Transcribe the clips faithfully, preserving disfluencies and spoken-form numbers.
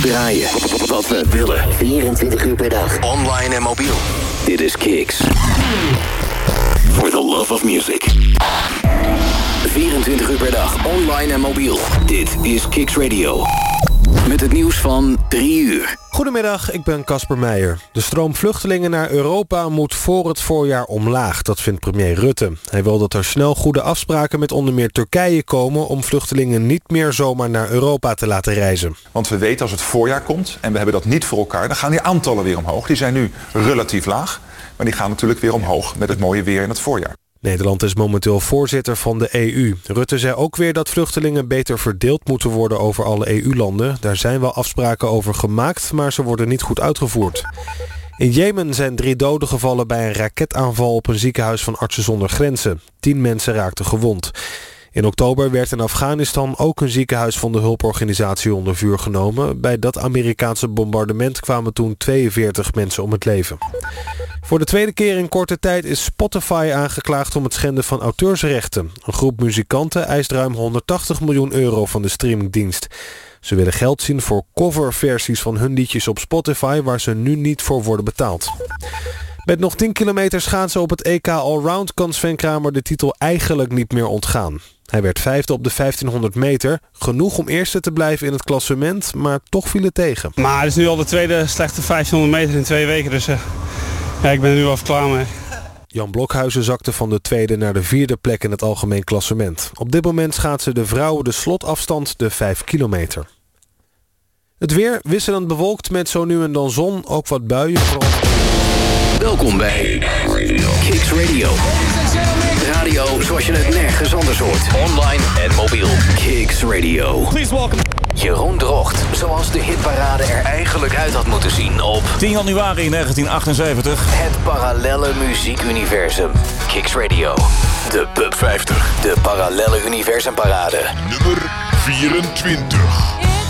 draaien wat we willen. vierentwintig uur per dag. Online en mobiel. Dit is Kicks. For the love of music. vierentwintig uur per dag. Online en mobiel. Dit is Kicks Radio. Met het nieuws van drie uur. Goedemiddag, ik ben Casper Meijer. De stroom vluchtelingen naar Europa moet voor het voorjaar omlaag. Dat vindt premier Rutte. Hij wil dat er snel goede afspraken met onder meer Turkije komen om vluchtelingen niet meer zomaar naar Europa te laten reizen. Want we weten als het voorjaar komt en we hebben dat niet voor elkaar, dan gaan die aantallen weer omhoog. Die zijn nu relatief laag, maar die gaan natuurlijk weer omhoog met het mooie weer in het voorjaar. Nederland is momenteel voorzitter van de E U. Rutte zei ook weer dat vluchtelingen beter verdeeld moeten worden over alle E U-landen. Daar zijn wel afspraken over gemaakt, maar ze worden niet goed uitgevoerd. In Jemen zijn drie doden gevallen bij een raketaanval op een ziekenhuis van Artsen zonder Grenzen. Tien mensen raakten gewond. In oktober werd in Afghanistan ook een ziekenhuis van de hulporganisatie onder vuur genomen. Bij dat Amerikaanse bombardement kwamen toen tweeënveertig mensen om het leven. Voor de tweede keer in korte tijd is Spotify aangeklaagd om het schenden van auteursrechten. Een groep muzikanten eist ruim honderdtachtig miljoen euro van de streamingdienst. Ze willen geld zien voor coverversies van hun liedjes op Spotify waar ze nu niet voor worden betaald. Met nog tien kilometer schaatsen op het E K Allround kan Sven Kramer de titel eigenlijk niet meer ontgaan. Hij werd vijfde op de vijftienhonderd meter. Genoeg om eerste te blijven in het klassement, maar toch viel het tegen. Maar het is nu al de tweede slechte vijftienhonderd meter in twee weken, dus uh, ja, ik ben er nu al even klaar mee. Jan Blokhuizen zakte van de tweede naar de vierde plek in het algemeen klassement. Op dit moment schaatsen de vrouwen de slotafstand de vijf kilometer. Het weer wisselend bewolkt met zo nu en dan zon, ook wat buien. Welkom bij Kicks Radio. Radio zoals je het nergens anders hoort. Online en mobiel. Kicks Radio. Please welcome Jeroen Drocht, zoals de hitparade er eigenlijk uit had moeten zien op tien januari negentien achtenzeventig. Het parallelle muziekuniversum. Kicks Radio. De Pub vijftig. De parallelle universumparade. Nummer vierentwintig.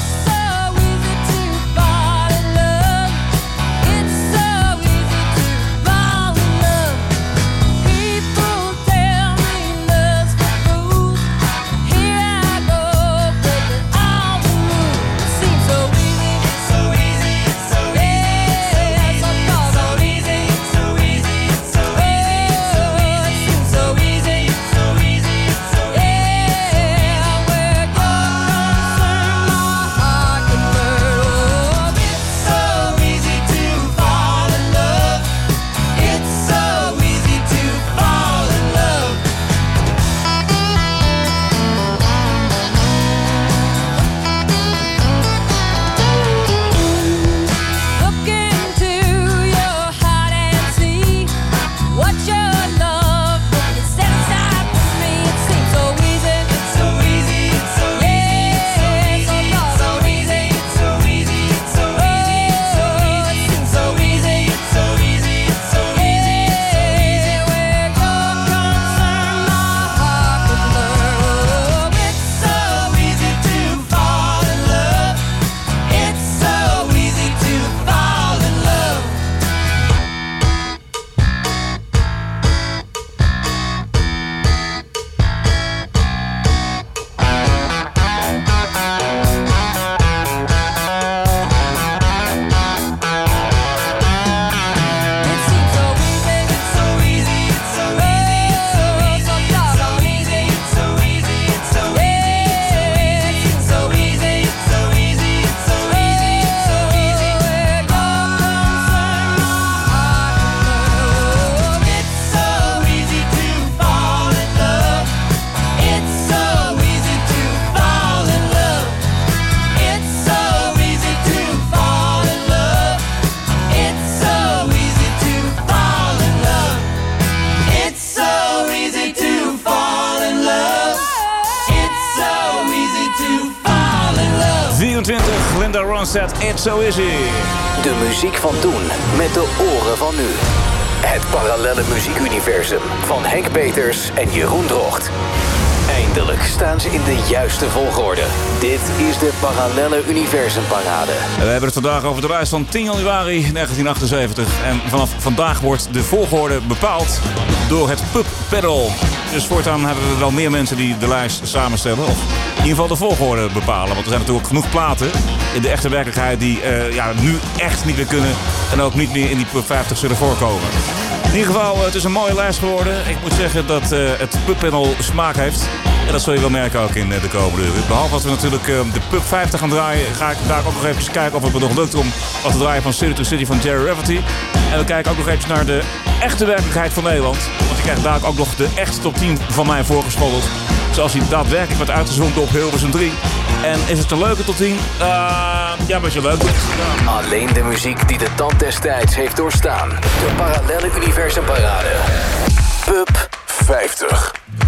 Linda Ronstadt, It's So Easy. De muziek van toen met de oren van nu. Het parallelle muziekuniversum van Henk Peters en Jeroen Drocht. Eind Eindelijk staan ze in de juiste volgorde. Dit is de Parallelle Universumparade. We hebben het vandaag over de reis van tien januari negentien achtenzeventig. En vanaf vandaag wordt de volgorde bepaald door het Pub Pedal. Dus voortaan hebben we wel meer mensen die de lijst samenstellen. Of in ieder geval de volgorde bepalen. Want er zijn natuurlijk genoeg platen in de echte werkelijkheid die uh, ja, nu echt niet meer kunnen. En ook niet meer in die Pub vijftig zullen voorkomen. In ieder geval, het is een mooie lijst geworden. Ik moet zeggen dat uh, het Pub Panel smaak heeft. En dat zul je wel merken ook in uh, de komende uren. Behalve dat we natuurlijk uh, de Pub vijftig gaan draaien, ga ik daar ook nog even kijken of het me nog lukt om wat te draaien van City to City van Jerry Rafferty. En we kijken ook nog even naar de echte werkelijkheid van Nederland. Want je krijgt daar ook nog de echte top tien van mij voorgeschoteld. Zoals hij daadwerkelijk wordt uitgezonden op Hilversum drie. En is het een leuke top tien? Uh, ja, best wel leuk. Ja. Alleen de muziek die de tand des tijds heeft doorstaan. De Parallelle Universumparade. Pub vijftig.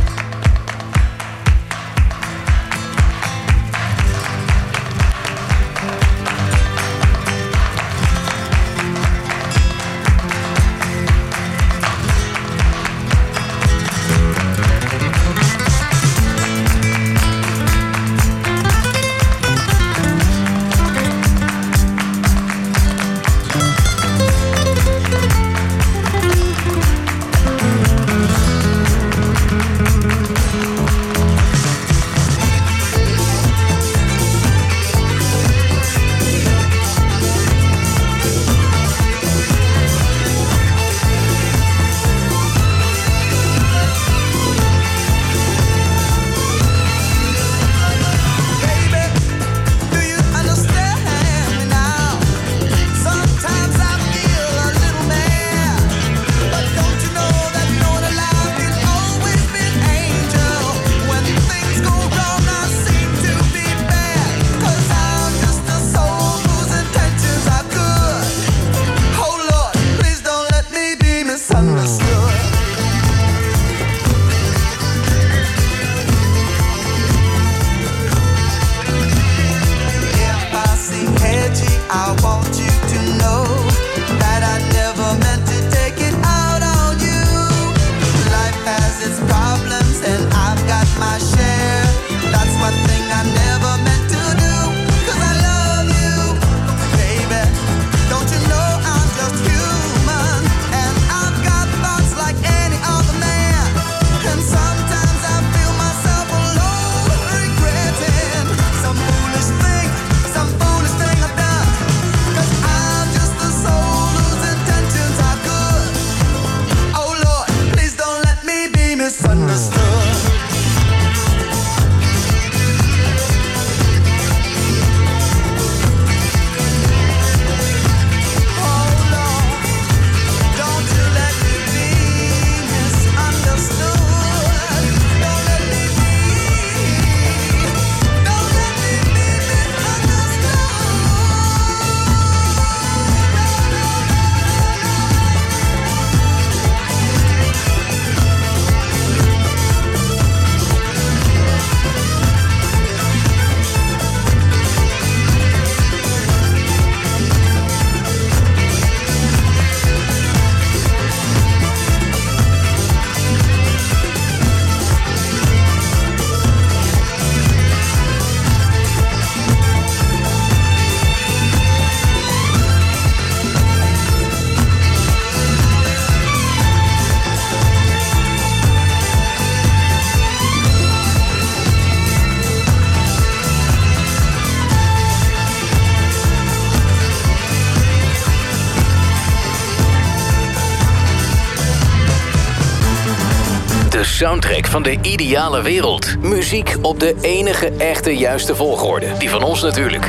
Soundtrack van de ideale wereld. Muziek op de enige echte juiste volgorde. Die van ons natuurlijk.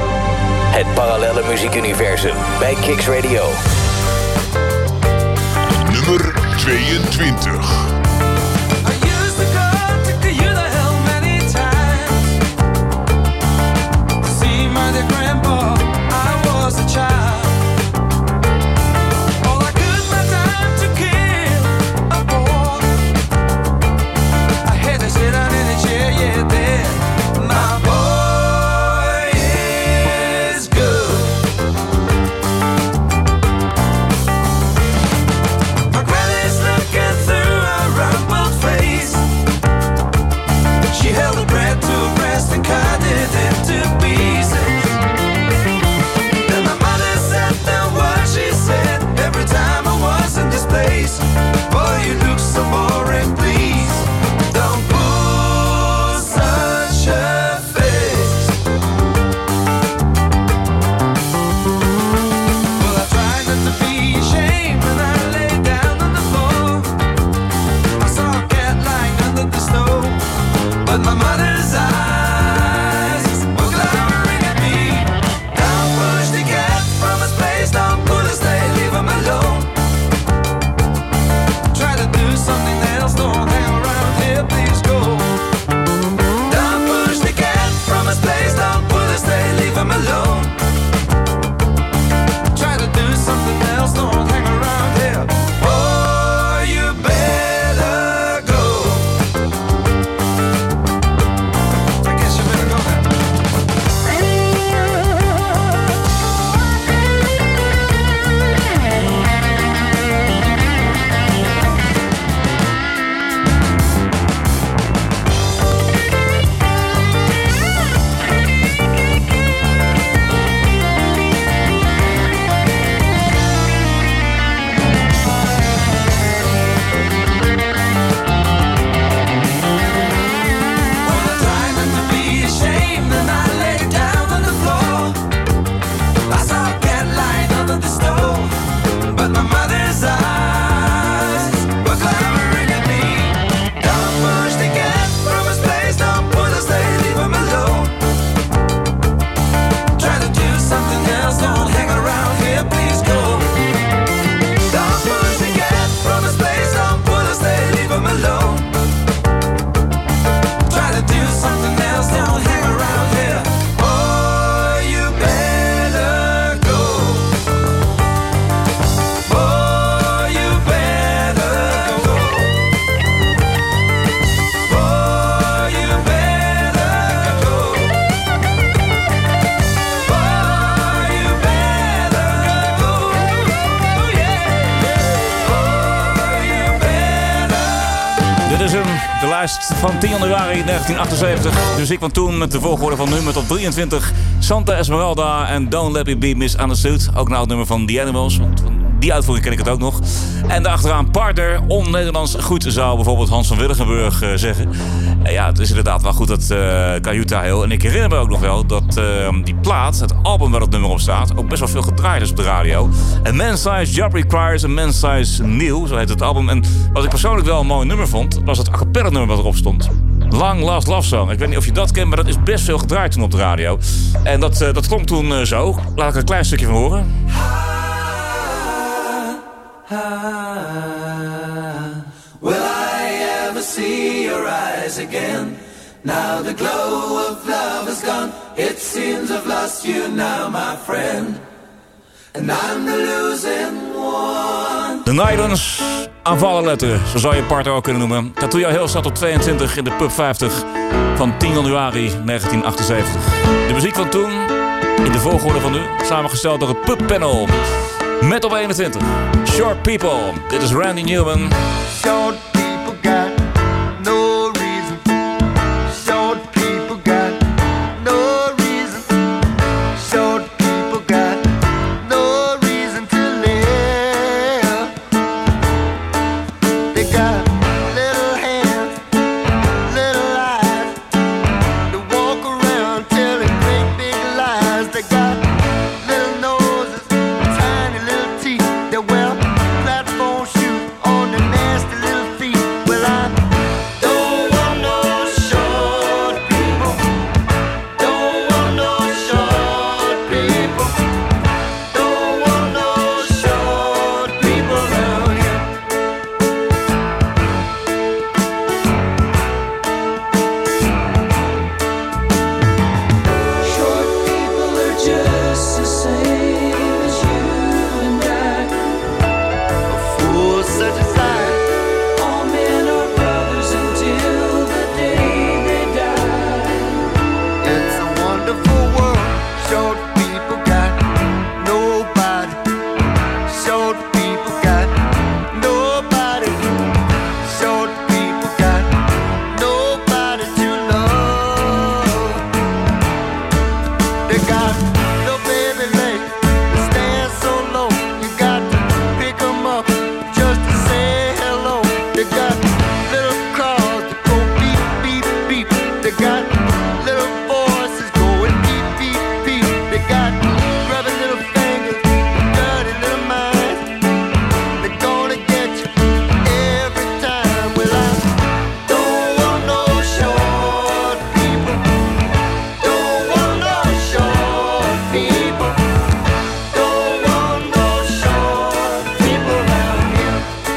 Het Parallelle Muziekuniversum bij Kicks Radio. Nummer tweeëntwintig. My granny's looking through a lijst van tien januari negentien achtenzeventig. De muziek van toen met de volgorde van nummer tot drieëntwintig. Santa Esmeralda en Don't Let Me Be Misunderstood. Ook nou het nummer van The Animals, want van die uitvoering ken ik het ook nog. En daarachteraan Partner, on-Nederlands goed, zou bijvoorbeeld Hans van Willigenburg uh, zeggen. Uh, ja, het is inderdaad wel goed, dat uh, Cayuta Hill. En ik herinner me ook nog wel dat uh, die plaat, het album waar het nummer op staat, ook best wel veel gedraaid is op de radio. A Man's Size Job Requires a Man's Size New, zo heet het album. En wat ik persoonlijk wel een mooi nummer vond, was het a cappella nummer wat erop stond. Long Last Love Song. Ik weet niet of je dat kent, maar dat is best veel gedraaid toen op de radio. En dat, uh, dat klonk toen uh, zo. Laat ik er een klein stukje van horen. Will I ever see your eyes again? Now the glow of love is gone. It seems I've lost you now, my friend. And I'm the losing one. De Nylons, aanvallen letteren, zo zou je partner ook kunnen noemen. Cayuta Hill staat op tweeëntwintig in de Pub vijftig van tien januari negentien achtenzeventig. De muziek van toen, in de volgorde van nu, samengesteld door het Pub Panel. Met op eenentwintig, Short People. Dit is Randy Newman. Short people got no reason. Short people got no reason. Short people got no reason to live. They got little hands, little eyes. They walk around telling great big lies. They got little noses, tiny little teeth. They wear platform shoes on their nasty little feet. Well, I don't want no short people. Don't want no short people. Don't want no short people around here. Short people are just the same as you and I. Fools such as I, All men are brothers until the day they die. it's a wonderful world. Short people got nobody. Short people got nobody. Short people got nobody to love. They got no baby legs, they stand so low. You got to pick 'em up just to say hello. They got little cars that go beep, beep, beep. They got little voices going beep, beep, beep. They got grubby little fingers, dirty little minds. They're gonna get you every time. Well, I don't want no short people. Don't want no short people. Don't want no short people around here.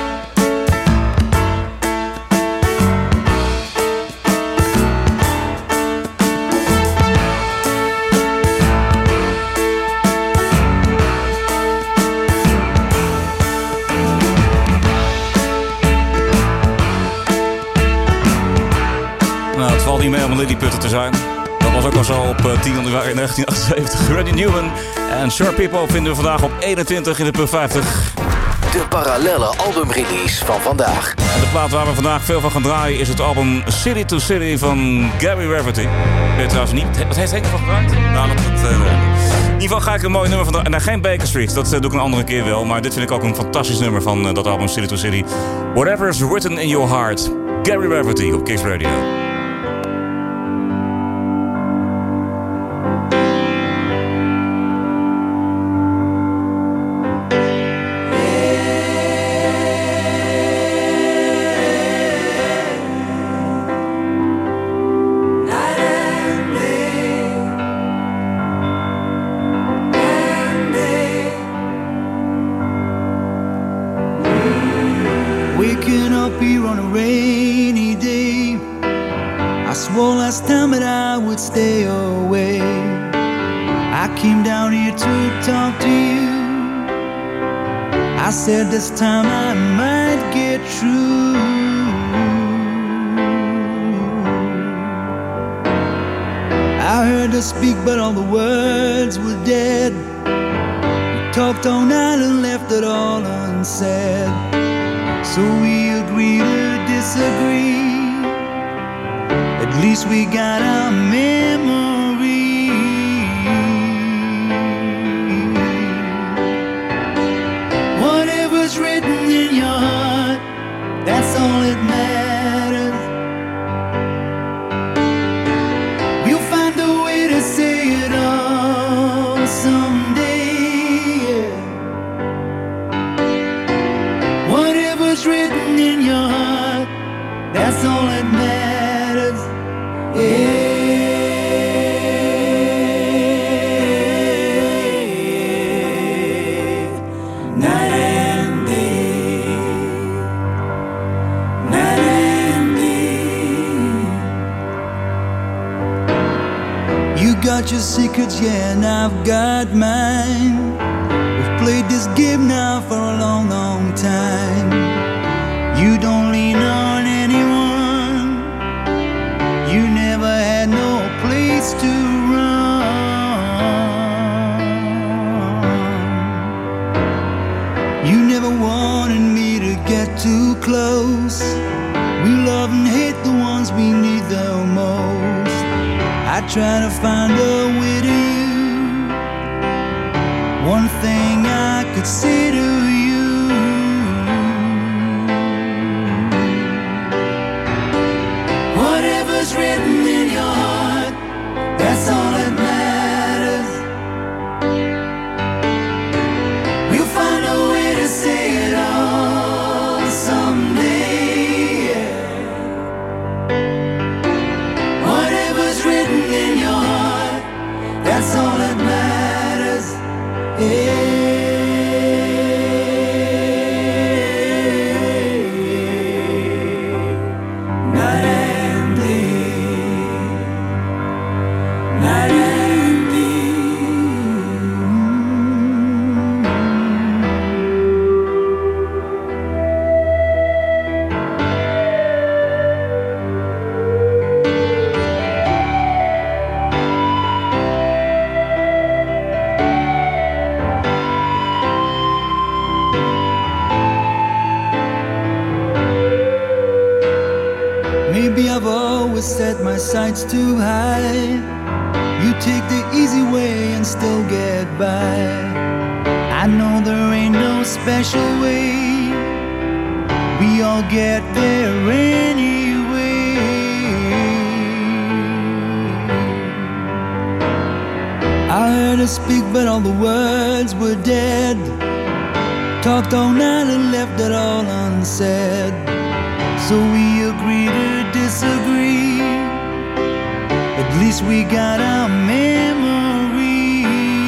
Nou, het valt niet mee om een lilliputter te zijn. Dat was ook al zo op uh, tien januari negentien achtenzeventig. Randy Newman en Short People vinden we vandaag op eenentwintig in de Pub vijftig. De parallelle albumrelease van vandaag. En de plaat waar we vandaag veel van gaan draaien is het album City to City van Gary Rafferty. Ik weet trouwens niet, wat heeft Henk ervan gedraaid? Nou, dat, dat, uh, in ieder geval ga ik een mooi nummer van draaien. Nou, geen Baker Street, dat uh, doe ik een andere keer wel. Maar dit vind ik ook een fantastisch nummer van uh, dat album City to City. Whatever's Written in Your Heart. Gary Rafferty op Kicks Radio. Waking up here on a rainy day, I swore last time that I would stay away. I came down here to talk to you. I said this time I might get through. I heard her speak, but all the words were dead. We talked all night and left it all unsaid. So we agree to disagree. At least we got our memory. Whatever's written in your heart, that's all that matters. We'll find a way to say it all someday. Yeah. Whatever's written in your heart, that's all that matters. Yeah. Night and day, night and day. You got your secrets, yeah, and I've got mine. We've played this game now for a long, long time. You don't lean on anyone. You never had no place to run. You never wanted me to get too close. We love and hate the ones we need the most. I try to find a way to you. One thing I could say to you. Whatever's written in your heart, that's all that matters. We'll find a way to say it all someday. Yeah. Whatever's written in your heart, that's all that matters. Yeah. Night and day, night and maybe I've always set my sights too high. You take the easy way and still get by. I know there ain't no special way. We all get there anyway. I heard her speak, but all the words were dead. Talked all night and left it all unsaid. So we agree to disagree. At least we got our memory.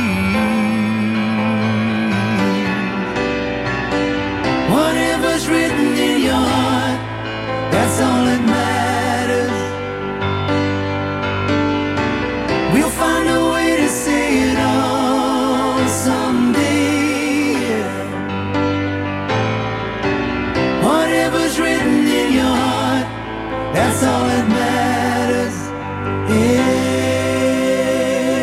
Whatever's written in your heart, that's all that matters. We'll find a way to say it all someday. Yeah. Whatever's written in your heart, that's all that matters. Yeah.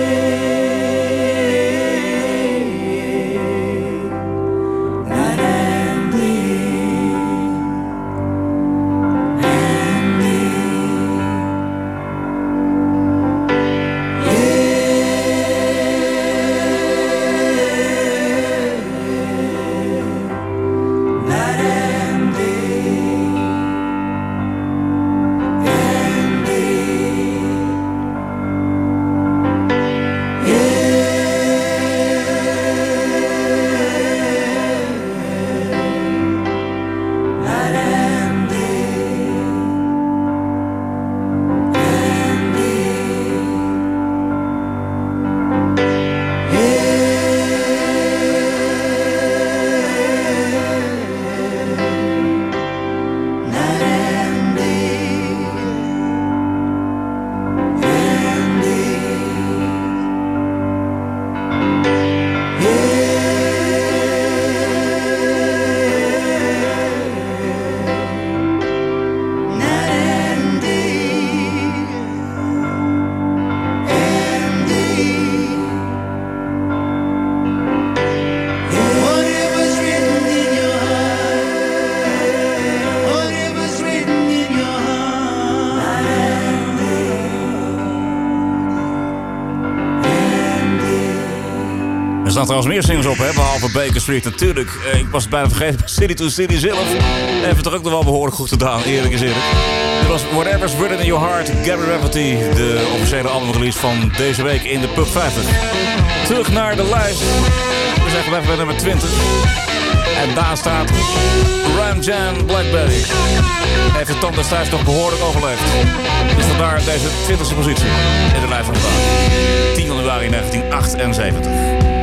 staan trouwens meer singles op, hè, behalve Baker Street natuurlijk. Uh, ik was bijna vergeten, City to City zelf. Heeft het ook nog wel behoorlijk goed gedaan, eerlijk is eerlijk. Dit was Whatever's Written in Your Heart, Gabby Rafferty. De officiële albumrelease van deze week in de Pub vijftig. Terug naar de lijst. We zijn gebleven bij nummer twintig. En daar staat Ram Jam Black Betty. Heeft de tand destijds nog behoorlijk overleefd. Dus vandaar deze twintigste positie in de lijst van vandaag. tien januari negentien achtenzeventig.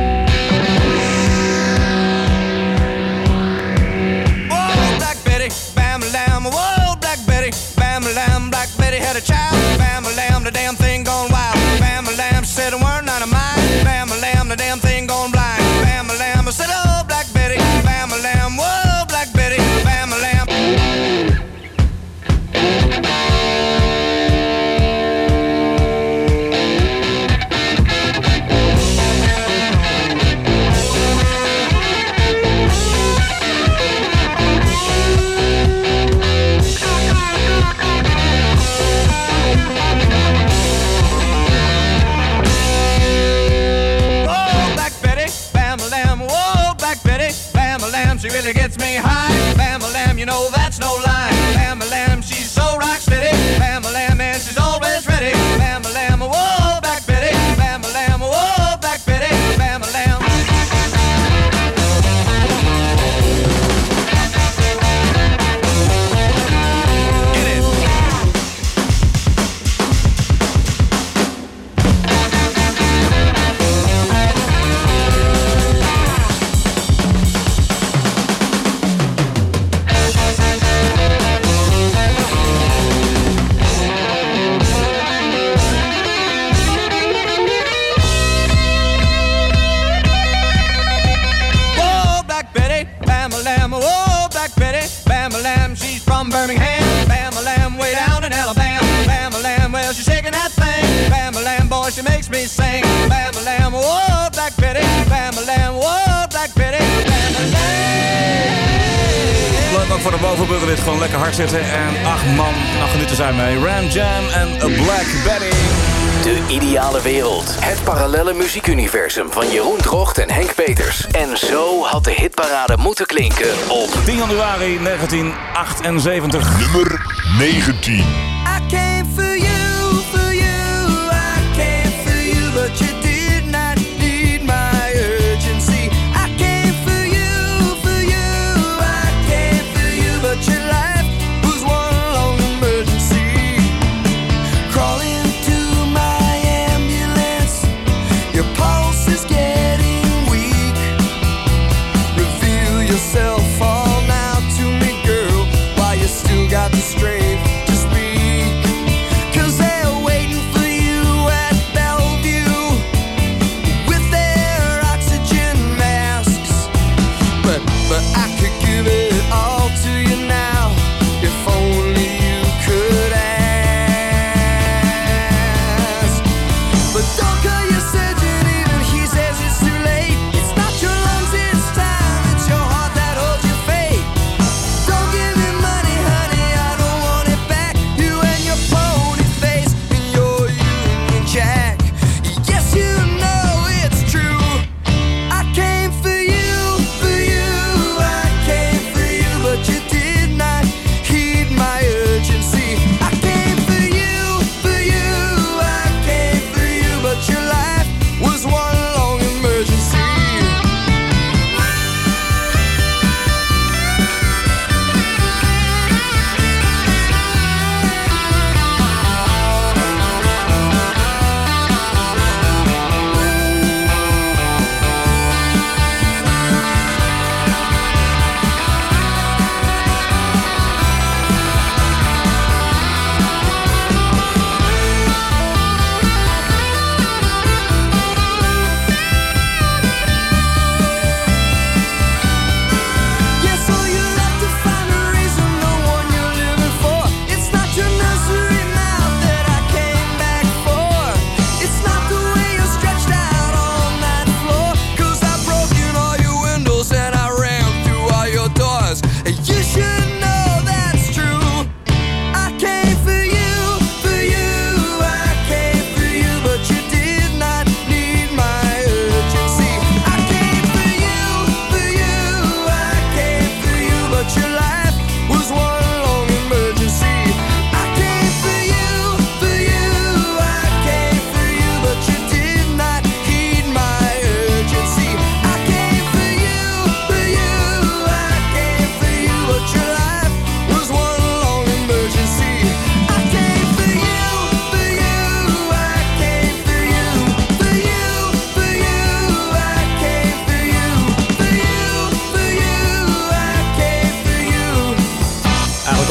Whoa, Black Betty, bam-a-lam. Whoa, Black Betty, bam-a-lam. Black Betty had a child. Bam-a-lam, the damn thing gone wild. Bam-a-lam, she said a word, not a mine. Bam-a-lam, the damn thing gone blind. Bam-a-lam, I said, oh, Black Betty, bam-a-lam. Whoa, Black Betty, bam-a-lam. She really gets me high. Bam-a-lam, you know that's no lie. Bam-a-lam, she's so rock steady. Bam-a-lam, and she's always ready. Bam-a-lam, whoa, Black Betty. Bam-a-lam, whoa, Black Betty. Bam-a-lam. Get it. Birmingham, Bam-a-lam, way down in Alabama. Bam-a-lam, well, she's shaking that thing. Bam-a-lam, boy, she makes me sing. Bam-a-lam, whoa, Black Betty. Bam-a-lam, whoa, Black Betty. Bam-a-lam. Leuk ook voor de bovenburger dit gewoon lekker hard zitten. En ach man, nog genieten zijn mee. Ram Jam en Black Betty. De ideale wereld. Het parallelle muziekuniversum van Jeroen Drocht en Henk Peters. En zo had de hitparade moeten klinken op tien januari negentien achtenzeventig. Nummer negentien. I came for you, for you. I came for you, but you did not need my urgency. I came for you, for you. I came for you, but your life was one long emergency. Crawling to my ambulance, your pulse is getting weak. Reveal yourself all now to me, girl, while you still got the strength to speak.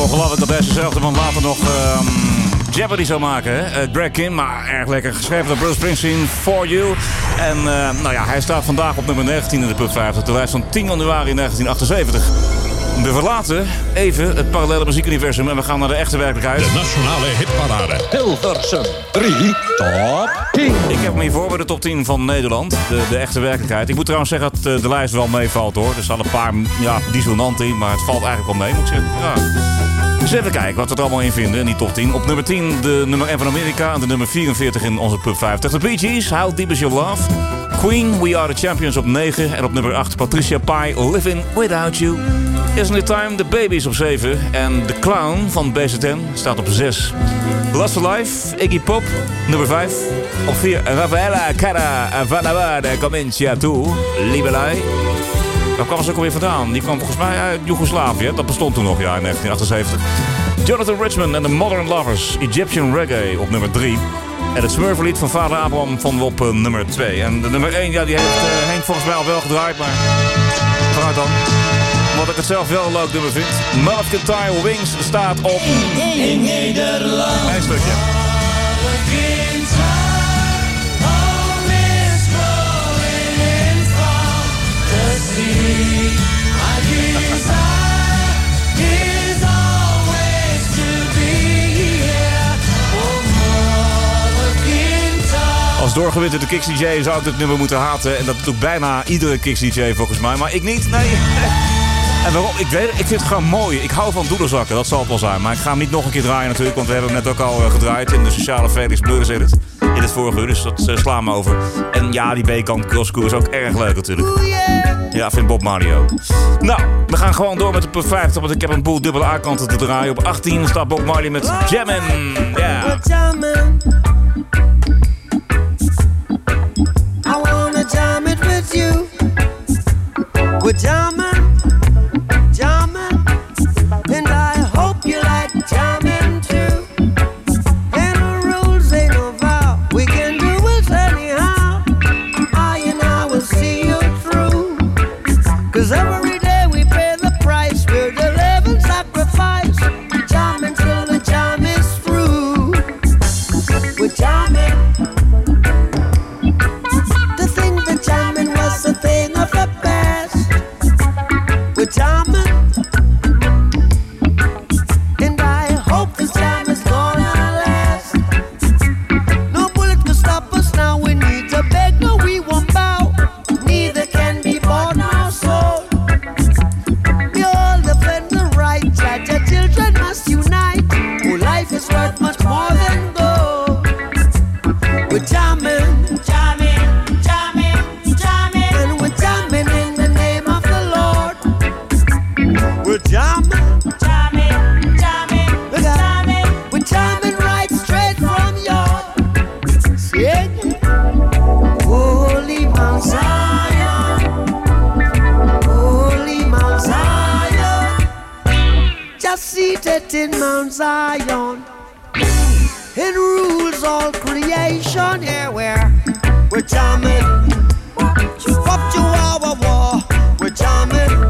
Ongelooflijk dat dezezelfde man later nog um, Jeopardy zou maken. Hè? Uh, Greg Kim, maar erg lekker geschreven door Bruce Springsteen, For You. En uh, nou ja, hij staat vandaag op nummer negentien in de Pub vijftig. De lijst van tien januari negentien achtenzeventig. We verlaten even het parallele muziekuniversum en we gaan naar de echte werkelijkheid. De nationale hitparade. Hilversum drie top tien. Ik heb hem hier voor bij de top tien van Nederland. De, de echte werkelijkheid. Ik moet trouwens zeggen dat uh, de lijst wel meevalt hoor. Er staan een paar ja, dissonanten in, maar het valt eigenlijk wel mee, moet ik zeggen. Ja. Dus even kijken wat we er allemaal in vinden in die top tien. Op nummer tien de nummer één van Amerika en de nummer vierenveertig in onze Pub vijftig. De Bee Gees, How Deep Is Your Love. Queen, We Are The Champions op negen. En op nummer acht Patricia Pai, Living Without You. Isn't It Time, The Babies op zeven. En The Clown van B Z N staat op zes. Last for Life, Iggy Pop, nummer vijf. Op vier Rafaela Cara Vanavada Comincia Tu, Libelai. Waar kwam ze ook alweer vandaan? Die kwam volgens mij uit Joegoslavië. Dat bestond toen nog, ja, in negentien achtenzeventig. Jonathan Richman en The Modern Lovers, Egyptian Reggae op nummer drie. En het Smurfenlied van Vader Abraham vonden we op uh, nummer twee. En de nummer één, ja, die heeft uh, Henk volgens mij al wel gedraaid, maar vooruit dan. Wat ik het zelf wel een leuk nummer vind. Multiple Wings staat op in Nederland. Een stukje. Als doorgewinterde Kicks D J zou ik dit nummer moeten haten. En dat doet bijna iedere Kicks D J volgens mij. Maar ik niet, nee. En waarom? Ik weet het, ik vind het gewoon mooi. Ik hou van doedelzakken, dat zal het wel zijn. Maar ik ga hem niet nog een keer draaien natuurlijk. Want we hebben hem net ook al uh, gedraaid in de sociale Felix Blurs edit. In het vorige uur, dus dat uh, slaan we over. En ja, die B-kant Crosscour is ook erg leuk natuurlijk. Ja, vindt Bob Marley ook. Nou, we gaan gewoon door met de Pub vijftig. Want ik heb een boel dubbele A-kanten te draaien. Op achttien staat Bob Marley met Jammin'. Ja. I wanna jam it with you. We're jamming, jamming, and I hope you like jamming too. And the rules ain't no vow, we can do it anyhow. I and I will see you through. Cause every day we pay the price, we're the living sacrifice. Jamming till the jam is through. We're jamming. Jamming was a thing of the past. We're jamming, and I hope this jam is gonna last. No bullet can stop us now. We need to beg, no, we won't bow. Neither can be bought nor sold. We all defend the right. Judge, our children must unite. Oh, life is worth much more than gold. We're jamming, jamming. We're jamming, jamming, jamming, jamming. We're jamming right straight from your sing. Holy Mount Zion, Holy Mount Zion, just seated in Mount Zion, it rules all creation. Yeah, we're we're jamming, up to our war. We're jamming.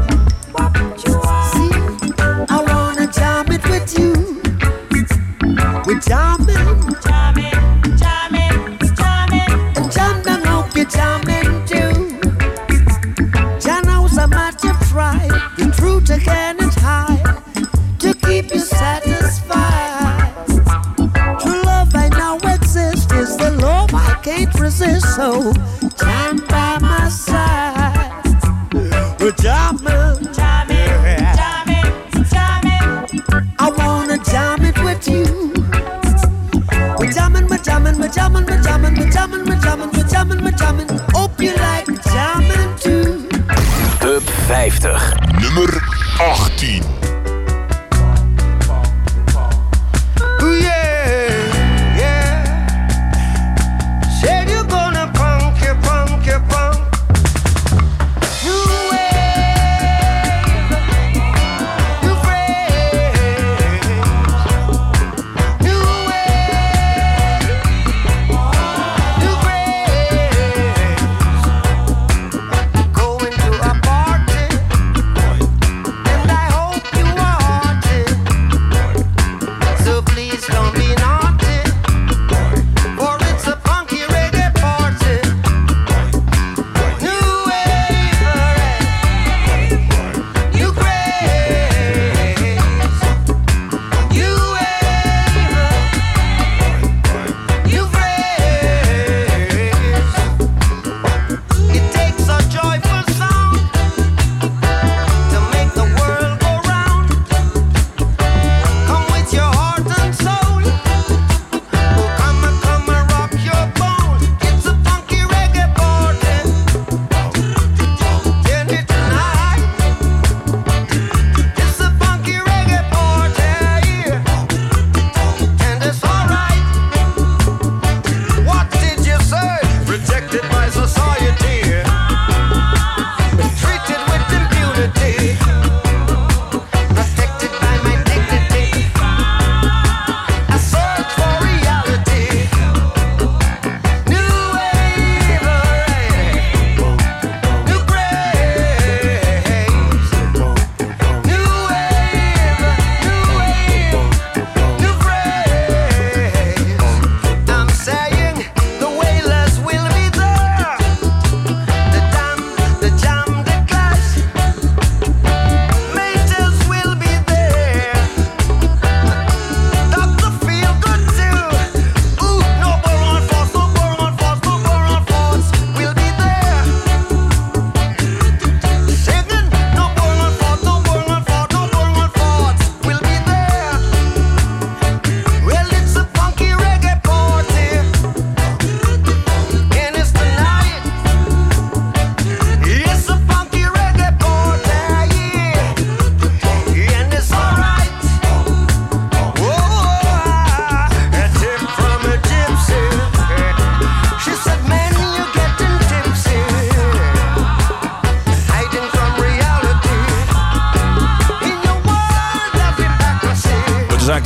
We're jamming, jamming, jamming, jamming, and jam down, hope you're jamming too. Jah knows how much you've tried, the truth again is high, to keep you satisfied. True love I know exists, is the love I can't resist, so jam by my side. We're jamming, jamming, jamming, jamming. I wanna jam it with you. We're jamming, we're jamming, we're jamming, we're jamming, we're jamming, we're jamming, we're jamming, we're jamming. Hope you like jamming too. Pub vijftig. Nummer achttien. Ooh, yeah, yeah. Said you're gonna punk, you punk, you punk. New wave, new phrase, new wave, new grace. Going to a party, and I hope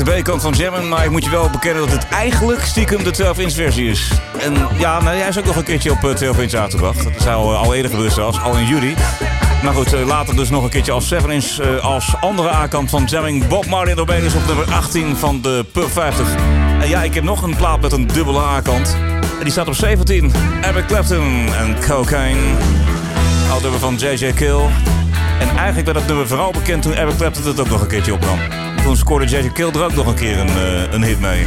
de B-kant van Jammin', maar ik moet je wel bekennen dat het eigenlijk stiekem de twaalf-inch versie is. En ja, nou, hij is ook nog een keertje op twaalf-inch uitgebracht. Dat is al, al eerder gebeurd zelfs, al in juli. Maar goed, later dus nog een keertje als zeven-inch als andere A-kant van Jamming. Bob Marley Robin is op nummer achttien van de Pub vijftig. En ja, ik heb nog een plaat met een dubbele A-kant. En die staat op zeventien. Eric Clapton en Cocaine. Oud nummer van J J Kill. En eigenlijk werd dat nummer vooral bekend toen Eric Clapton het ook nog een keertje opnam. Toen scoorde J J Kill er ook nog een keer een, uh, een hit mee.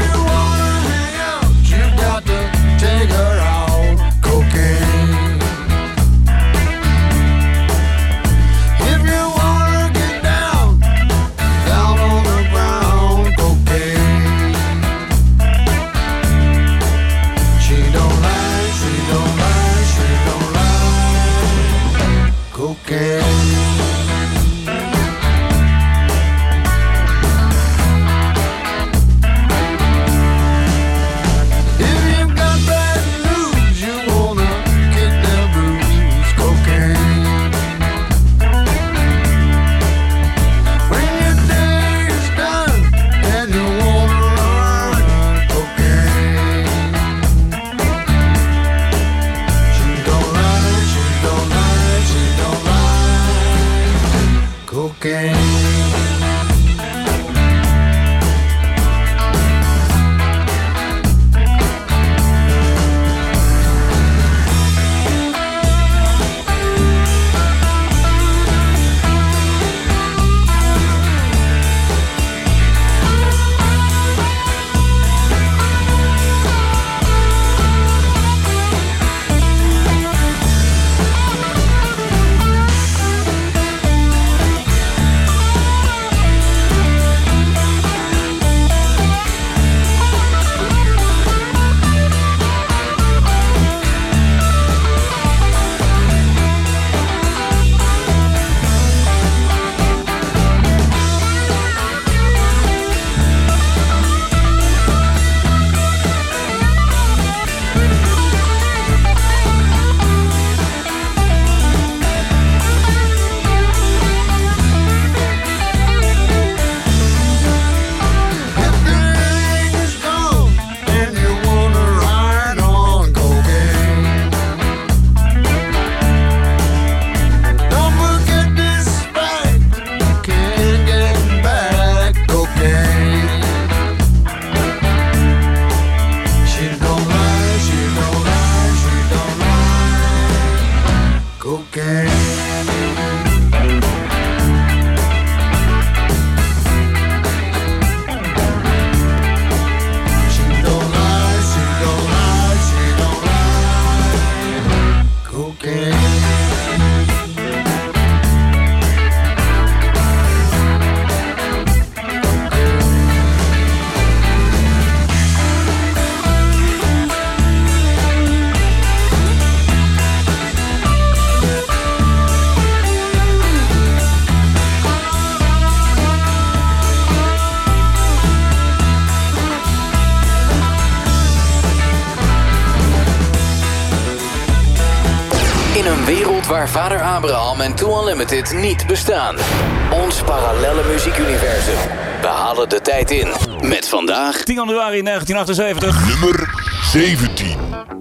Waar vader Abraham en Too Unlimited niet bestaan. Ons parallelle muziekuniversum. We halen de tijd in. Met vandaag... tien januari negentien achtenzeventig. Nummer zeventien.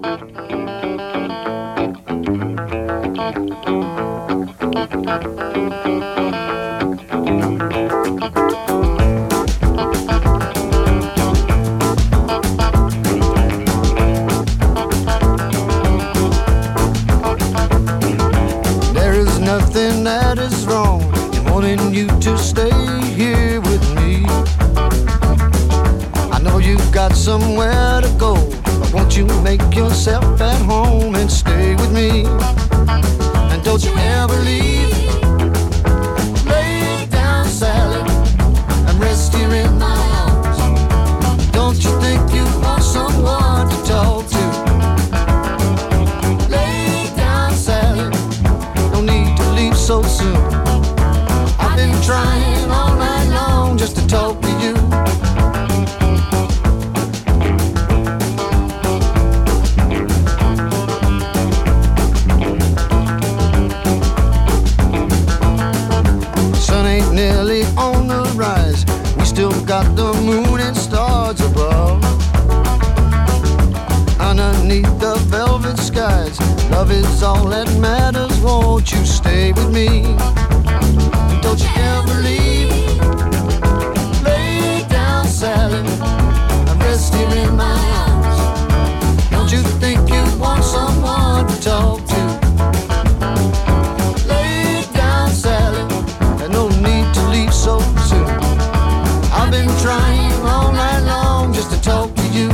Nothing that is wrong in wanting you to stay here with me. I know you've got somewhere to go, but won't you make yourself at home and stay with me? And don't you ever leave. Lay down, Sally, and rest here in my arms. Don't you think you want someone to talk to? So soon. I've been trying all night long just to talk to you. Sun ain't nearly on the rise. We still got the is all that matters. Won't you stay with me? Don't you ever leave. Lay down, Sally, and rest here in my arms. Don't you think you want someone to talk to? Lay down, Sally, and no need to leave so soon. I've been trying all night long just to talk to you.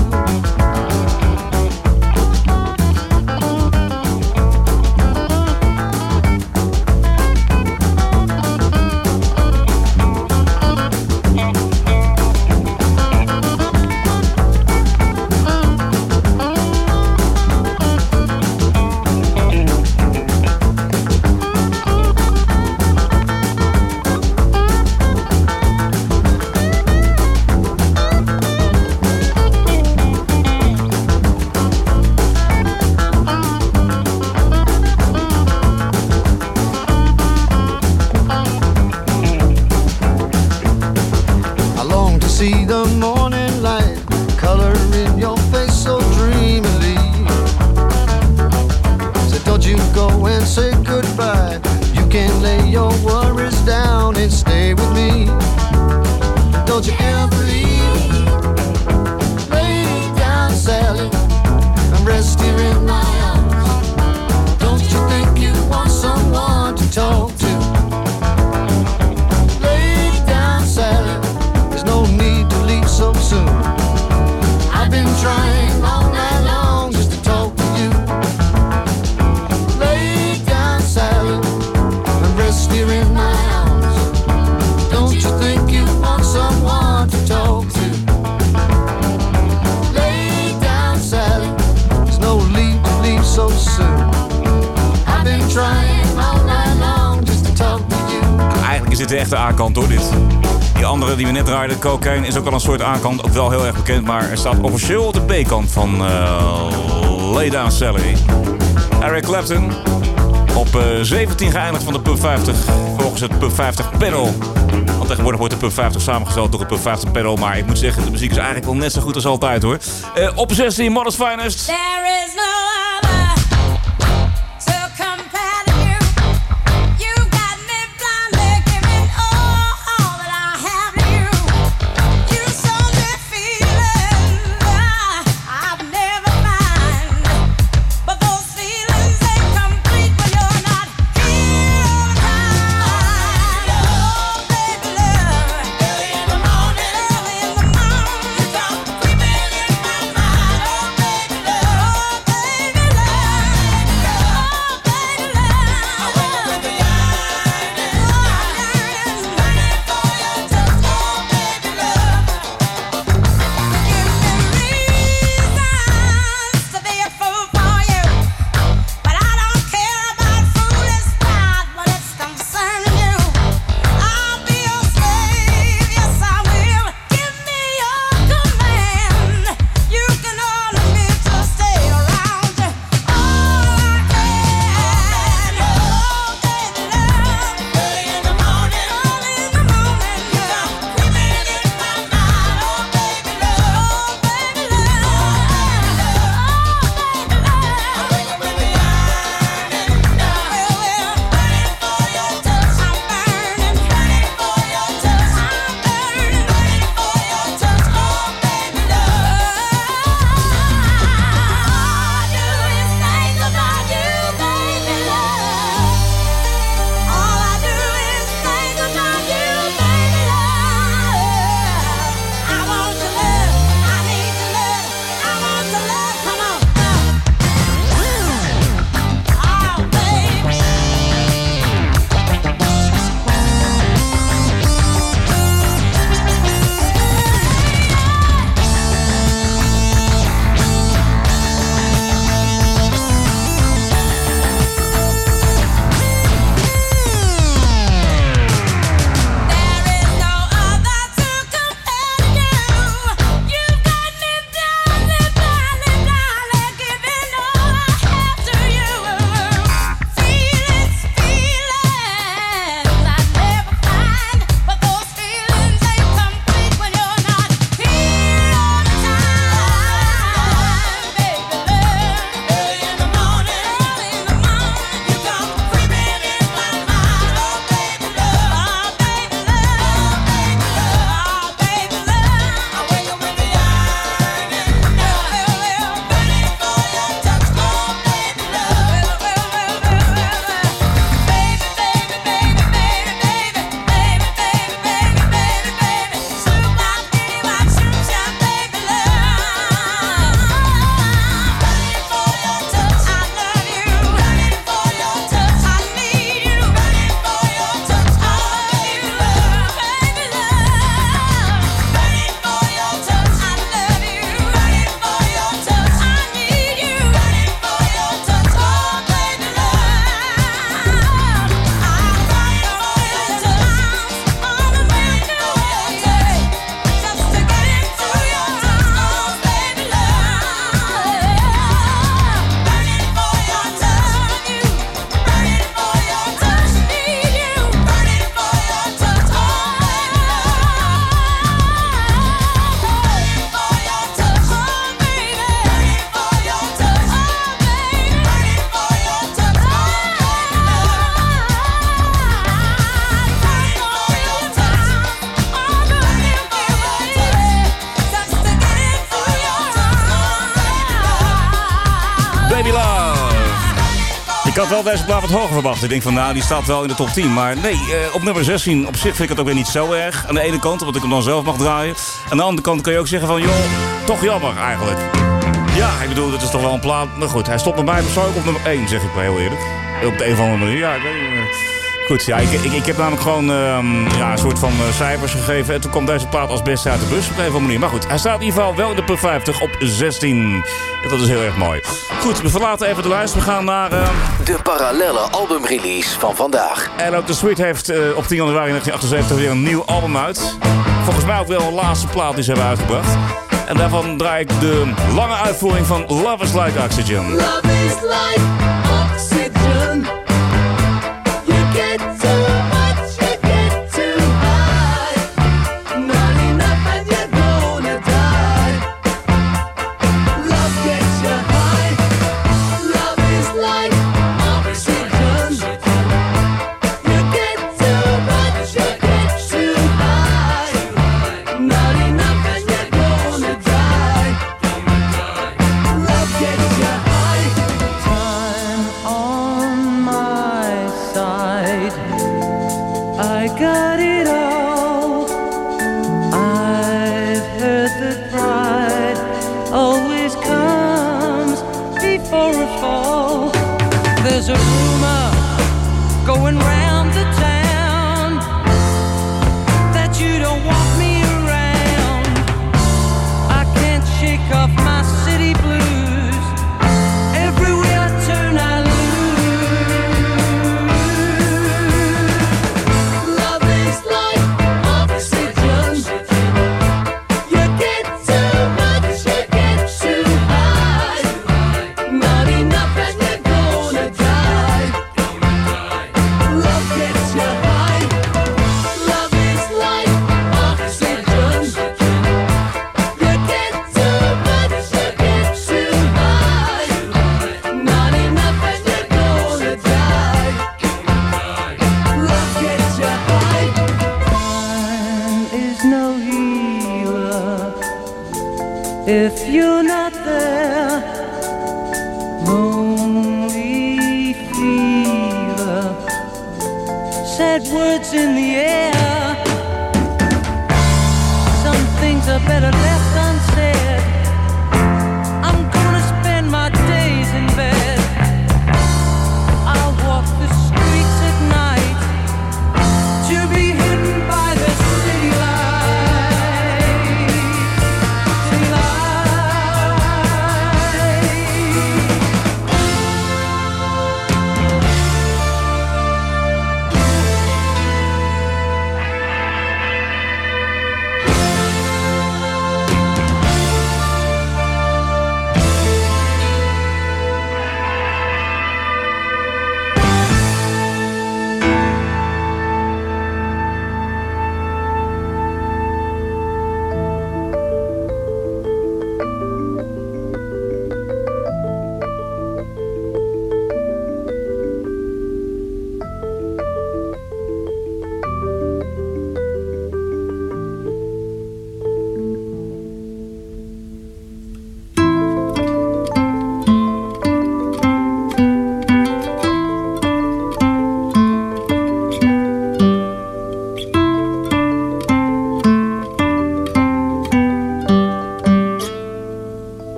See the morning light, color in your face so dreamily. So don't you go and say goodbye. You can lay your worries down and stay with me. Don't you ever leave. Lay down, Sally, and rest here in my arms. Don't you think you want someone to talk to? Lay down, Sally, no need to leave so soon. I've been trying all night long just to talk to you. Lay down, Sally, and rest here in my arms. Don't you think you want someone to talk to? Lay down, Sally, there's no need to leave so soon. I've been trying all night long just to talk to you. Eigenlijk is dit de echte A-kant hoor, dit. Die andere die we net draaiden, Cocaine, is ook al een soort A-kant. Ook wel heel erg bekend, maar er staat officieel op de B-kant van uh, Lay Down Sally. Eric Clapton op uh, zeventien geëindigd van de Pub vijftig. Volgens het Pub vijftig panel. Want tegenwoordig wordt de Pub vijftig samengesteld door het Pub vijftig panel. Maar ik moet zeggen, de muziek is eigenlijk wel net zo goed als altijd hoor. Uh, op zestien, Modest Finest. There is no baby love. Ik had wel deze plaat wat hoger verwacht. Ik denk van, nou, die staat wel in de top tien. Maar nee, uh, op nummer zestien, op zich vind ik het ook weer niet zo erg. Aan de ene kant, omdat ik hem dan zelf mag draaien. Aan de andere kant kun je ook zeggen van, joh, toch jammer eigenlijk. Ja, ik bedoel, dit is toch wel een plaat. Nou goed, hij stopt bij mij persoonlijk op nummer één, zeg ik maar heel eerlijk. Op de een of andere manier, ja, ik weet niet. Goed, ja, ik, ik, ik heb namelijk gewoon uh, ja, een soort van uh, cijfers gegeven. En toen kwam deze plaat als beste uit de bus op een of andere manier. Maar goed, hij staat in ieder geval wel in de Pub vijftig op zestien. En dat is heel erg mooi. Goed, we verlaten even de lijst. We gaan naar... Uh... de parallelle albumrelease van vandaag. En ook The Sweet heeft uh, op tien januari negentien achtenzeventig weer een nieuw album uit. Volgens mij ook wel een laatste plaat die ze hebben uitgebracht. En daarvan draai ik de lange uitvoering van Love is Like Oxygen. Love is like oxygen. You get too much, you get too high. Not enough and you're gonna die. Love gets you high. Love is like oxygen. You get too much, you get too high. Not enough and you're gonna die. Love gets you high. Time on my side. I got it all. I've heard that pride always comes before a fall. There's a rumor going round the town that you don't want me around. I can't shake off my city blues. Everywhere I turn I lose. Love is like oxygen. You get too much, you get too high. Not enough and you're gonna die. Love gets you high. Love is like oxygen. You get too much, you get too high. Not enough and you're gonna die. Love gets you high. Time is no healer if you're not there. Lonely fever, sad words in the air. Some things are better left unsaid. I'm gonna spend my days in bed. I'll walk the streets at night to be hidden by the city lights. City lights.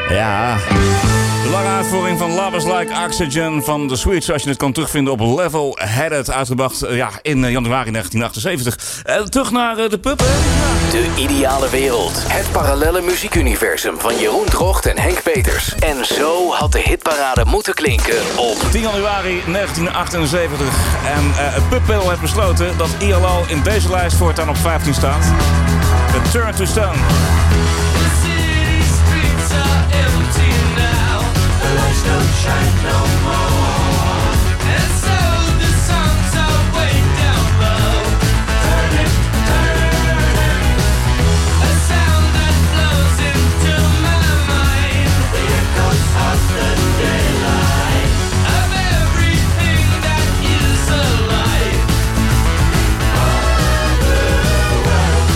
Ja, de lange uitvoering van Love is Like Oxygen van The Sweets, zoals je het kan terugvinden op Level Headed, uitgebracht uh, ja, in uh, januari negentien achtenzeventig. Uh, terug naar uh, de pub, hè? De ideale wereld. Het parallelle muziekuniversum van Jeroen Drocht en Henk Peters. En zo had de hitparade moeten klinken op tien januari negentien achtenzeventig. En uh, het pubpanel heeft besloten dat I L O in deze lijst voortaan op vijftien staat. The Turn to Stone. Don't shine no more. And so the songs are way down low. Turn it, turn it. A sound that flows into my mind. The echoes of the daylight. Of everything that is alive. All the world.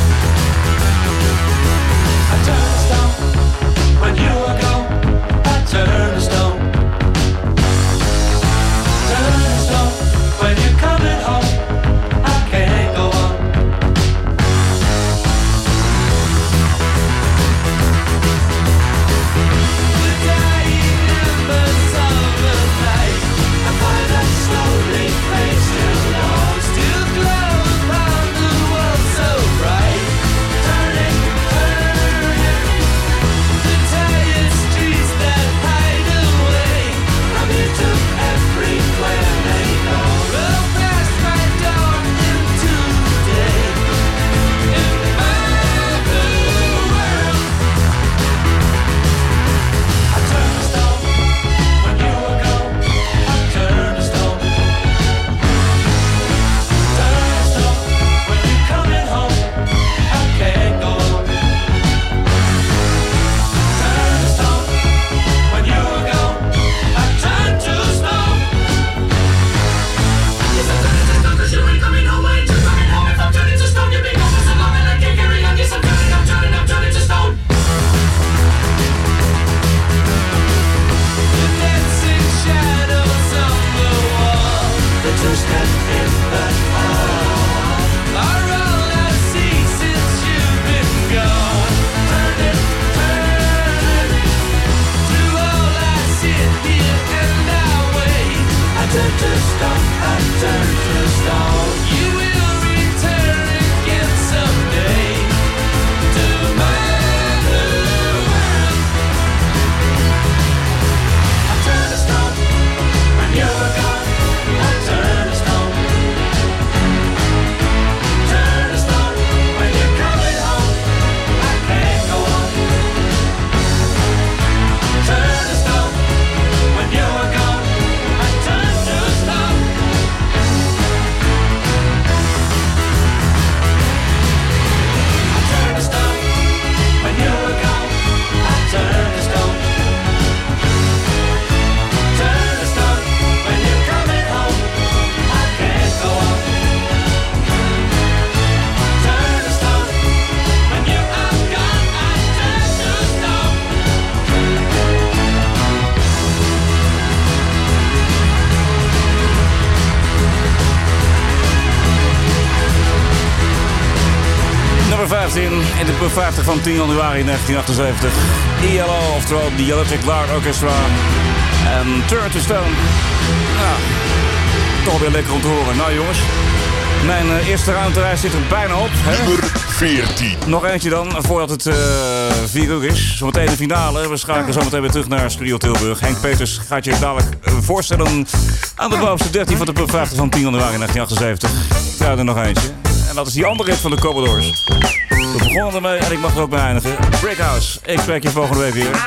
I turn to stone when you are gone. Turn to stone. Turn to stone. When you're coming home, I can't go on. The dying embers of the night, I find a slowly fades to low. Still glow upon the world so bright. Turning, turning. The tired streets that to everywhere they go, will pass right down into day. In my blue world, I turn to stone when you are gone. I turn to stone. Turn to stone when you're coming home. I can't go on. Turn to stone when you are gone. I turn to stone. Yes, I turn to stone 'cause you ain't coming home. I ain't just coming home. If I'm turning to stone, you'll be gone for so long and I can't carry on. Yes, I'm turning, I'm turning, I'm turning to stone. The dancing shadows on the wall, the two-step in the hall, are all I see since you've been gone. Turn it, turn it, to all I sit here and I wait. I turn to stone, I turn to stone. You will return again someday to my blue world. I turn to stone when you're gone. I turn to stone. Turn to stone when you're coming home. I can't go on. Turn to stone when you're gone. I turn to stone. I turn to stone when you're gone. I turn to stone. Turn to stone when you're coming home. I can't go on. Turn to stone when you're gone. I turn to stone. Nummer vijftien in de pub vijftig van tien januari negentien achtenzeventig. I L O, oftewel The Electric Light Orchestra. En Turn to Stone. Ja, toch weer lekker om te horen. Nou jongens, mijn uh, eerste ruimtereis zit er bijna op. Hè? Nummer veertien. Nog eentje dan, voordat het uh, vier uur is. Zometeen de finale. We schakelen zometeen weer terug naar Studio Tilburg. Henk Peters gaat je dadelijk uh, voorstellen aan de bovenste dertien van de pub vijftig van tien januari negentien achtenzeventig. Ja, er nog eentje. En dat is die andere hit van de Commodores. We begonnen ermee en ik mag er ook mee eindigen. Brickhouse. Ik spreek je volgende week weer.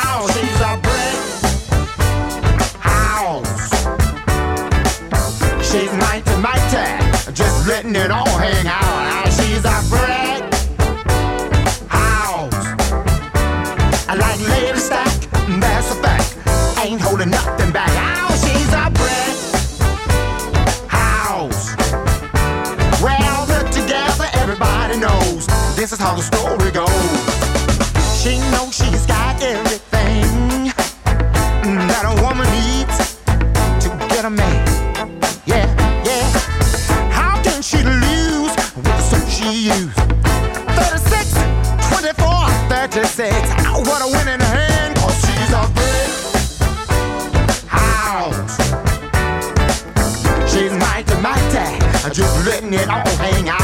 She's mighty, mighty, just letting it all hang out. She's a brick house. I like lady stack, that's a fact. Ain't holding nothing back. Oh, she's a brick house. Well put together, everybody knows this is how the story goes. She knows she's got everything that a woman needs to get a man. Yeah, yeah. How can she lose with the suit she used? thirty-six, twenty-four, thirty-six. What a winning hand, 'cause it all hang out.